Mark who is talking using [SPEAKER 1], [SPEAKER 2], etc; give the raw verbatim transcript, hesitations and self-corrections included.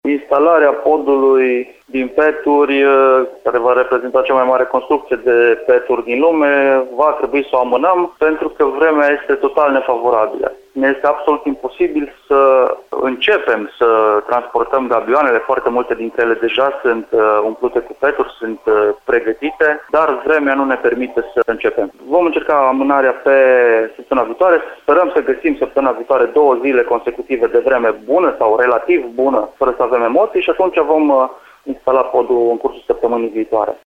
[SPEAKER 1] Instalarea podului din peturi, care va reprezenta cea mai mare construcție de peturi din lume, va trebui să o amânăm pentru că vremea este total nefavorabilă. Ne este absolut imposibil să începem să transportăm gabioanele, foarte multe dintre ele deja sunt umplute cu peturi, sunt pregătite, dar vremea nu ne permite să începem. Vom încerca amânarea pe săptămâna viitoare, sperăm să găsim săptămâna viitoare două zile consecutive de vreme bună sau relativ bună, fără să avem emoții și atunci vom instala podul în cursul săptămânii viitoare.